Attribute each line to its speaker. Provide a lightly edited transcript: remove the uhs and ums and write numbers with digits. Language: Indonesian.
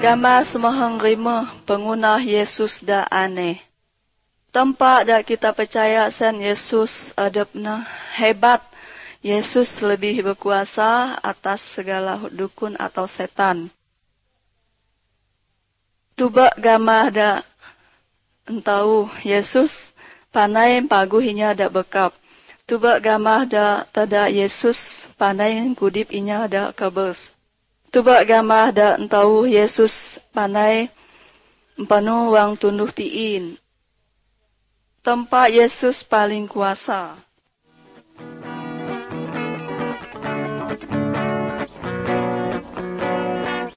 Speaker 1: Gama semahang rima pengguna Yesus da aneh. Tempat da kita percaya sen Yesus adabna hebat. Yesus lebih berkuasa atas segala dukun atau setan. Tuba gama da entau Yesus panai pagu inya da bekap. Tuba gama da tada Yesus panai kudip inya da kabers. Tuba gama da entau Yesus panai penuh wang tunduh piin. Tempat Yesus paling kuasa.